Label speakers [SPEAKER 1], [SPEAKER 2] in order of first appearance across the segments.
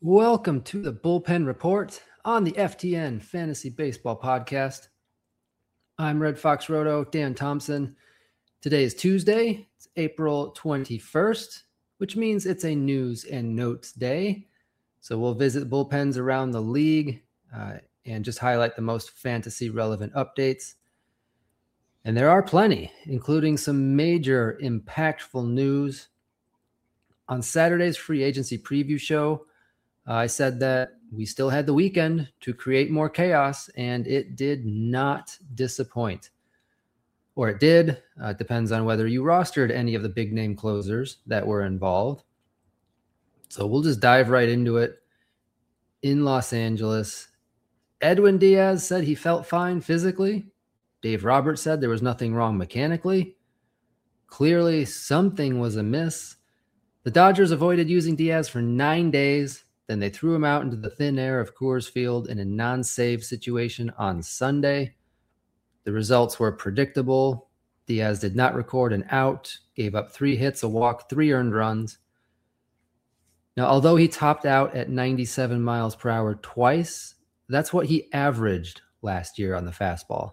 [SPEAKER 1] Welcome to the Bullpen Report on the FTN Fantasy Baseball Podcast. I'm Red Fox Roto, Dan Thompson. Today is Tuesday, it's April 21st, which means it's a news and notes day. So we'll visit bullpens around the league and just highlight the most fantasy relevant updates. And there are plenty, including some major impactful news. On Saturday's free agency preview show, I said that we still had the weekend to create more chaos, and it did not disappoint. Or it did. It depends on whether you rostered any of the big name closers that were involved. So we'll just dive right into it. In Los Angeles, Edwin Diaz said he felt fine physically. Dave Roberts said there was nothing wrong mechanically. Clearly, something was amiss. The Dodgers avoided using Diaz for 9 days. Then they threw him out into the thin air of Coors Field in a non-save situation on Sunday. The results were predictable. Diaz did not record an out, gave up 3 hits, a walk, 3 earned runs. Now, although he topped out at 97 miles per hour twice, that's what he averaged last year on the fastball.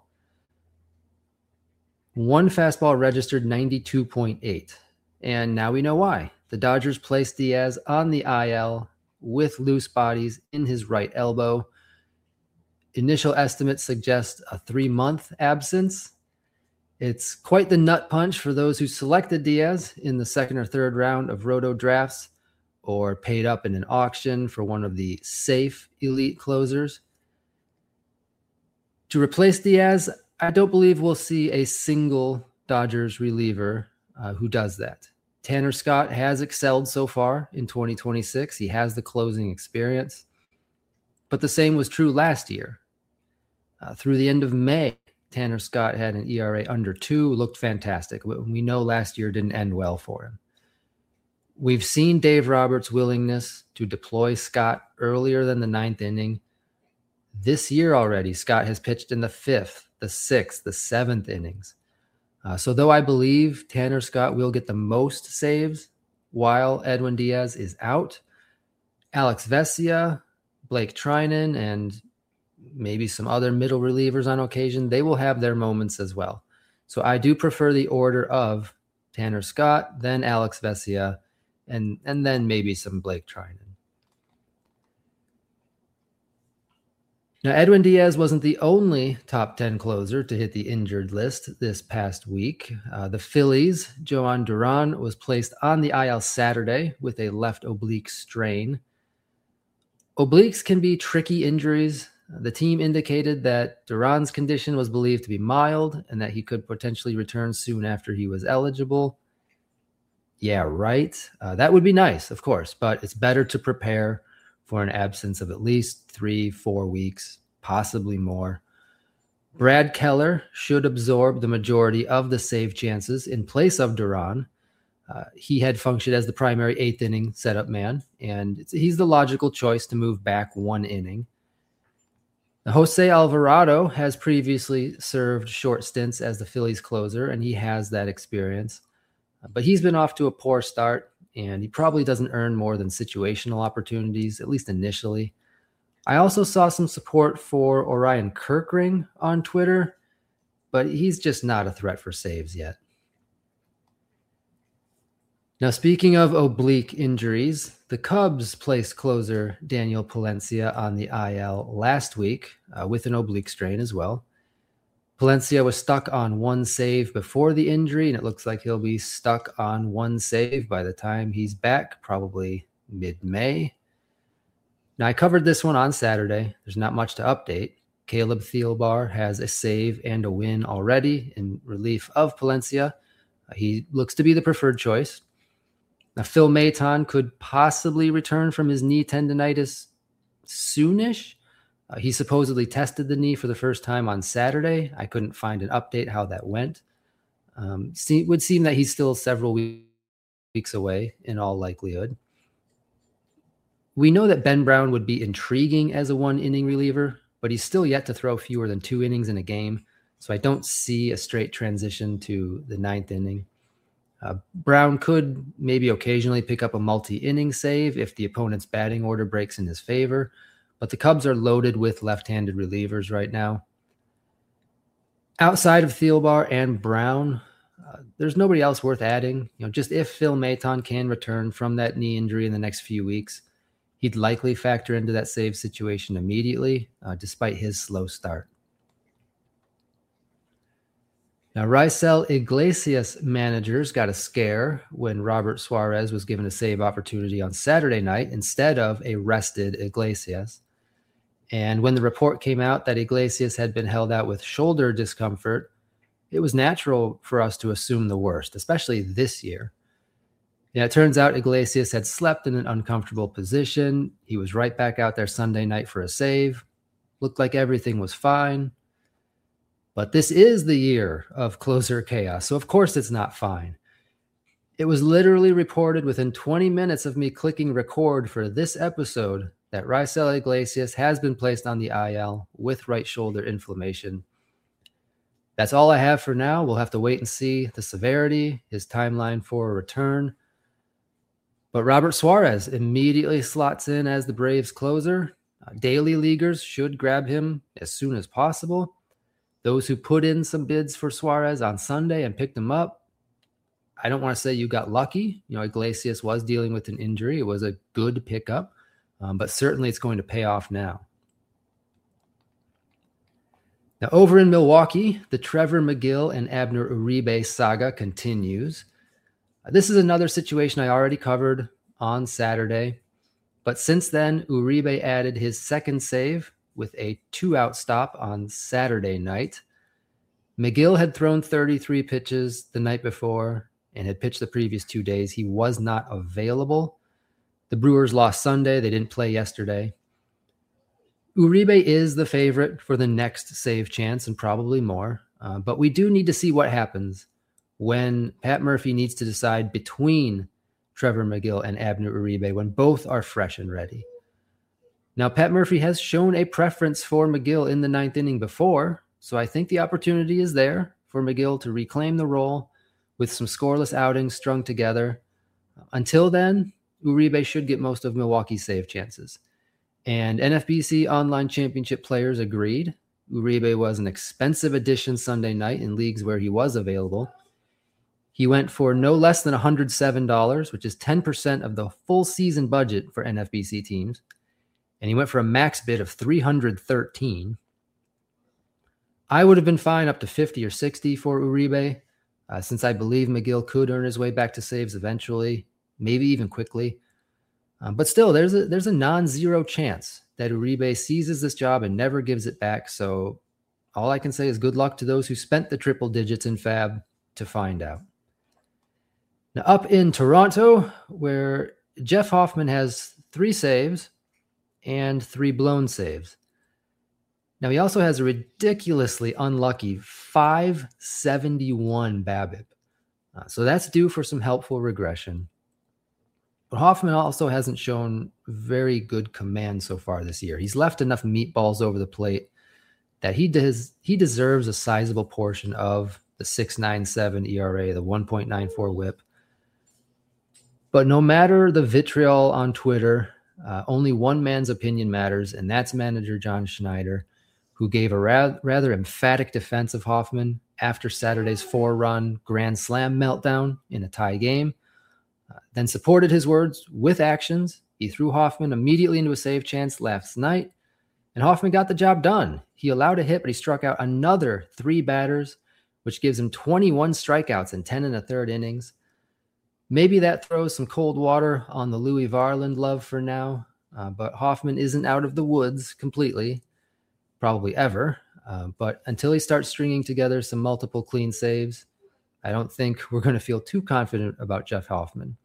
[SPEAKER 1] One fastball registered 92.8, and now we know why. The Dodgers placed Diaz on the IL with loose bodies in his right elbow. Initial estimates suggest a 3-month absence. It's quite the nut punch for those who selected Diaz in the second or third round of Roto drafts or paid up in an auction for one of the safe elite closers. To replace Diaz, I don't believe we'll see a single Dodgers reliever who does that. Tanner Scott has excelled so far in 2026. He has the closing experience. But the same was true last year. Through the end of May, Tanner Scott had an ERA under 2, looked fantastic. We know last year didn't end well for him. We've seen Dave Roberts' willingness to deploy Scott earlier than the 9th inning. This year already, Scott has pitched in the 5th, the 6th, the 7th innings. So though I believe Tanner Scott will get the most saves while Edwin Diaz is out, Alex Vesia, Blake Trinan, and maybe some other middle relievers on occasion, they will have their moments as well. So I do prefer the order of Tanner Scott, then Alex Vesia, and then maybe some Blake Trinan. Now, Edwin Diaz wasn't the only top 10 closer to hit the injured list this past week. The Phillies' Jhoan Duran was placed on the IL Saturday with a left oblique strain. Obliques can be tricky injuries. The team indicated that Duran's condition was believed to be mild and that he could potentially return soon after he was eligible. Yeah, right. That would be nice, of course, but it's better to prepare for an absence of at least 3-4 weeks, possibly more. Brad Keller should absorb the majority of the save chances in place of Duran. He had functioned as the primary 8th inning setup man, and he's the logical choice to move back 1 inning. Jose Alvarado has previously served short stints as the Phillies closer, and he has that experience. But he's been off to a poor start, and he probably doesn't earn more than situational opportunities, at least initially. I also saw some support for Orion Kirkring on Twitter, but he's just not a threat for saves yet. Now, speaking of oblique injuries, the Cubs placed closer Daniel Palencia on the IL last week with an oblique strain as well. Palencia was stuck on 1 save before the injury, and it looks like he'll be stuck on 1 save by the time he's back, probably mid-May. Now, I covered this one on Saturday. There's not much to update. Caleb Thielbar has a save and a win already in relief of Palencia. He looks to be the preferred choice. Now, Phil Maton could possibly return from his knee tendonitis soonish. He supposedly tested the knee for the first time on Saturday. I couldn't find an update how that went. It would seem that he's still several weeks away in all likelihood. We know that Ben Brown would be intriguing as a 1-inning reliever, but he's still yet to throw fewer than 2 innings in a game. So I don't see a straight transition to the 9th inning. Brown could maybe occasionally pick up a multi-inning save if the opponent's batting order breaks in his favor, but the Cubs are loaded with left-handed relievers right now. Outside of Thielbar and Brown, there's nobody else worth adding. Just if Phil Maton can return from that knee injury in the next few weeks, he'd likely factor into that save situation immediately, despite his slow start. Now, Raisel Iglesias managers got a scare when Robert Suarez was given a save opportunity on Saturday night instead of a rested Iglesias. And when the report came out that Iglesias had been held out with shoulder discomfort, it was natural for us to assume the worst, especially this year. It turns out Iglesias had slept in an uncomfortable position. He was right back out there Sunday night for a save. Looked like everything was fine. But this is the year of closer chaos, so of course it's not fine. It was literally reported within 20 minutes of me clicking record for this episode that Raisel Iglesias has been placed on the IL with right shoulder inflammation. That's all I have for now. We'll have to wait and see the severity, his timeline for a return. But Robert Suarez immediately slots in as the Braves closer. Daily leaguers should grab him as soon as possible. Those who put in some bids for Suarez on Sunday and picked him up, I don't want to say you got lucky. Iglesias was dealing with an injury. It was a good pickup, but certainly it's going to pay off now. Now, over in Milwaukee, the Trevor Megill and Abner Uribe saga continues. This is another situation I already covered on Saturday, but since then, Uribe added his second save with a 2-out stop on Saturday night. Megill had thrown 33 pitches the night before and had pitched the previous 2 days. He was not available. The Brewers lost Sunday. They didn't play yesterday. Uribe is the favorite for the next save chance and probably more, but we do need to see what happens when Pat Murphy needs to decide between Trevor Megill and Abner Uribe when both are fresh and ready. Now, Pat Murphy has shown a preference for Megill in the ninth inning before, so I think the opportunity is there for Megill to reclaim the role with some scoreless outings strung together. Until then, Uribe should get most of Milwaukee's save chances. And NFBC Online Championship players agreed. Uribe was an expensive addition Sunday night in leagues where he was available. He went for no less than $107, which is 10% of the full season budget for NFBC teams. And he went for a max bid of $313. I would have been fine up to 50 or 60 for Uribe, since I believe Megill could earn his way back to saves eventually, maybe even quickly. But still, there's a non-zero chance that Uribe seizes this job and never gives it back. So all I can say is good luck to those who spent the triple digits in Fab to find out. Now, up in Toronto, where Jeff Hoffman has 3 saves and 3 blown saves. Now, he also has a ridiculously unlucky 571 BABIP. So that's due for some helpful regression. But Hoffman also hasn't shown very good command so far this year. He's left enough meatballs over the plate that he deserves a sizable portion of the 6.97 ERA, the 1.94 WHIP. But no matter the vitriol on Twitter, only one man's opinion matters, and that's manager John Schneider, who gave a rather emphatic defense of Hoffman after Saturday's 4-run grand slam meltdown in a tie game, then supported his words with actions. He threw Hoffman immediately into a save chance last night, and Hoffman got the job done. He allowed a hit, but he struck out another 3 batters, which gives him 21 strikeouts in 10 1/3 innings. Maybe that throws some cold water on the Louis Varland love for now, but Hoffman isn't out of the woods completely, probably ever. But until he starts stringing together some multiple clean saves, I don't think we're going to feel too confident about Jeff Hoffman.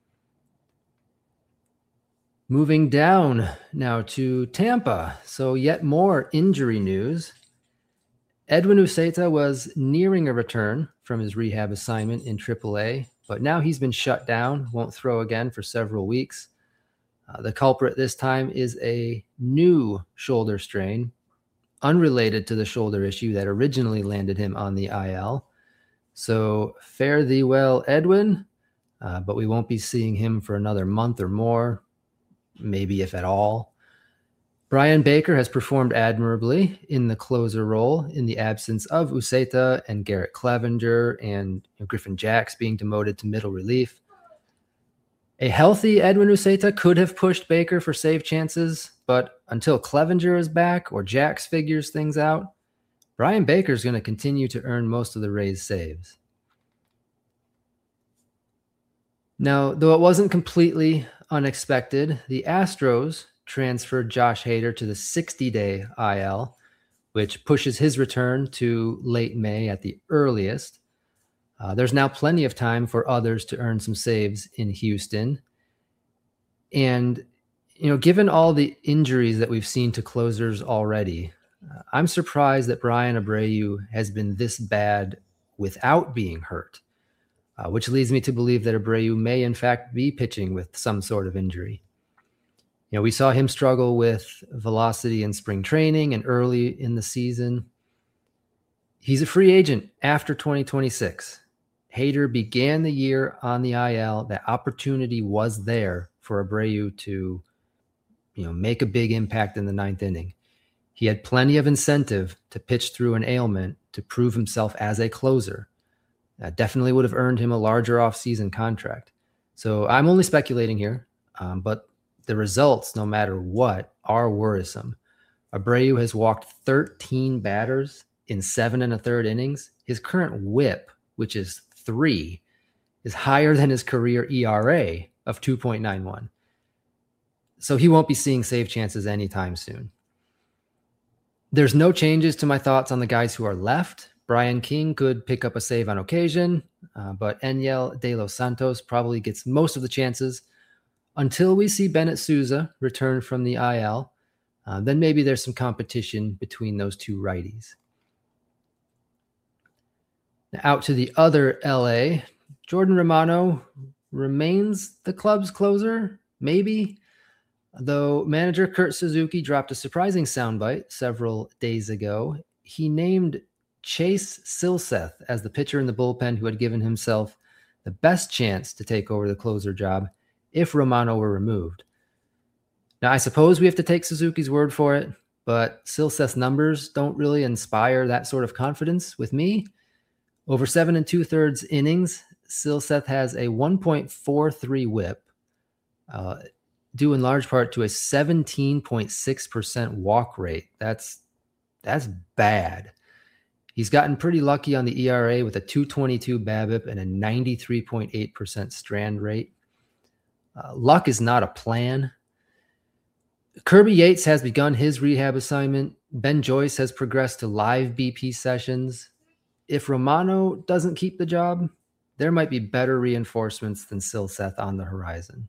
[SPEAKER 1] Moving down now to Tampa. So yet more injury news. Edwin Uceta was nearing a return from his rehab assignment in AAA, but now he's been shut down, won't throw again for several weeks. The culprit this time is a new shoulder strain, unrelated to the shoulder issue that originally landed him on the IL. So fare thee well, Edwin, but we won't be seeing him for another month or more, maybe if at all. Brian Baker has performed admirably in the closer role in the absence of Uceta and Garrett Clevenger and Griffin Jacks being demoted to middle relief. A healthy Edwin Uceta could have pushed Baker for save chances, but until Clevenger is back or Jacks figures things out, Brian Baker is going to continue to earn most of the Rays' saves. Now, though it wasn't completely unexpected, the Astros transferred Josh Hader to the 60-day IL, which pushes his return to late May at the earliest. There's now plenty of time for others to earn some saves in Houston. And, given all the injuries that we've seen to closers already, I'm surprised that Bryan Abreu has been this bad without being hurt, which leads me to believe that Abreu may in fact be pitching with some sort of injury. We saw him struggle with velocity in spring training and early in the season. He's a free agent after 2026. Hader began the year on the IL. That opportunity was there for Abreu to, make a big impact in the ninth inning. He had plenty of incentive to pitch through an ailment to prove himself as a closer. That definitely would have earned him a larger offseason contract. So I'm only speculating here, but the results, no matter what, are worrisome. Abreu has walked 13 batters in 7 1/3 innings. His current whip, which is 3, is higher than his career ERA of 2.91. So he won't be seeing save chances anytime soon. There's no changes to my thoughts on the guys who are left. Brian King could pick up a save on occasion, but Enyel De Los Santos probably gets most of the chances until we see Bennett Sousa return from the IL. Then maybe there's some competition between those two righties. Now, out to the other LA, Jordan Romano remains the club's closer, maybe, though manager Kurt Suzuki dropped a surprising soundbite several days ago. He named Chase Silseth as the pitcher in the bullpen who had given himself the best chance to take over the closer job if Romano were removed. Now, I suppose we have to take Suzuki's word for it, but Silseth's numbers don't really inspire that sort of confidence with me. Over 7 2/3 innings, Silseth has a 1.43 whip, due in large part to a 17.6% walk rate. That's bad. He's gotten pretty lucky on the ERA with a 2.22 BABIP and a 93.8% strand rate. Luck is not a plan. Kirby Yates has begun his rehab assignment. Ben Joyce has progressed to live BP sessions. If Romano doesn't keep the job, there might be better reinforcements than Silseth on the horizon.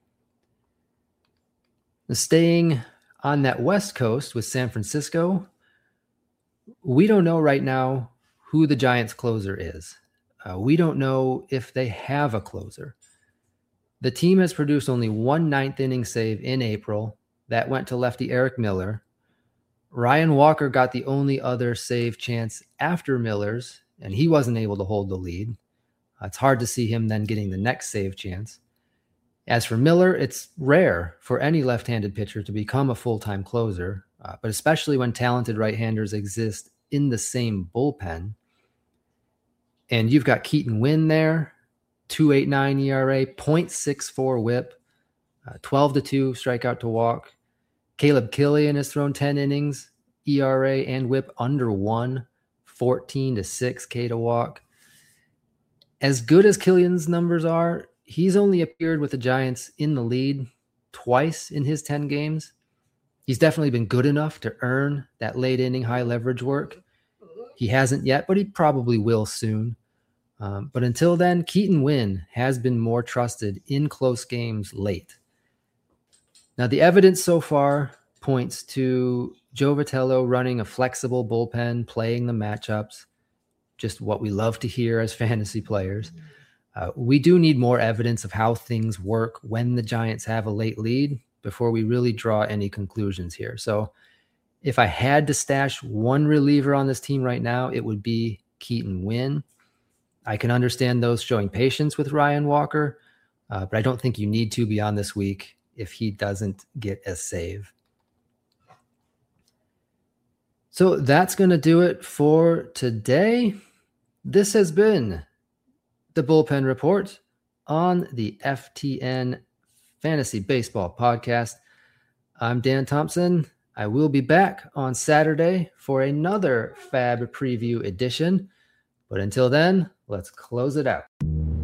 [SPEAKER 1] Now, staying on that West Coast with San Francisco, we don't know right now who the Giants' closer is. We don't know if they have a closer. The team has produced only one ninth inning save in April. That went to lefty Eric Miller. Ryan Walker got the only other save chance after Miller's, and he wasn't able to hold the lead. It's hard to see him then getting the next save chance. As for Miller, it's rare for any left-handed pitcher to become a full-time closer, but especially when talented right-handers exist in the same bullpen. And you've got Keaton Winn there, 2.89 ERA, 0.64 whip, 12-2 strikeout to walk. Caleb Killian has thrown 10 innings, ERA and whip under 1, 14-6 K to walk. As good as Killian's numbers are, he's only appeared with the Giants in the lead twice in his 10 games. He's definitely been good enough to earn that late inning high leverage work. He hasn't yet, but he probably will soon. But until then, Keaton Winn has been more trusted in close games late. Now, the evidence so far points to Joe Vitello running a flexible bullpen, playing the matchups, just what we love to hear as fantasy players. We do need more evidence of how things work when the Giants have a late lead before we really draw any conclusions here. So if I had to stash one reliever on this team right now, it would be Keaton Winn. I can understand those showing patience with Ryan Walker, but I don't think you need to beyond this week if he doesn't get a save. So that's going to do it for today. This has been the Bullpen Report on the FTN Fantasy Baseball Podcast. I'm Dan Thompson. I will be back on Saturday for another Fab Preview edition. But until then, let's close it out.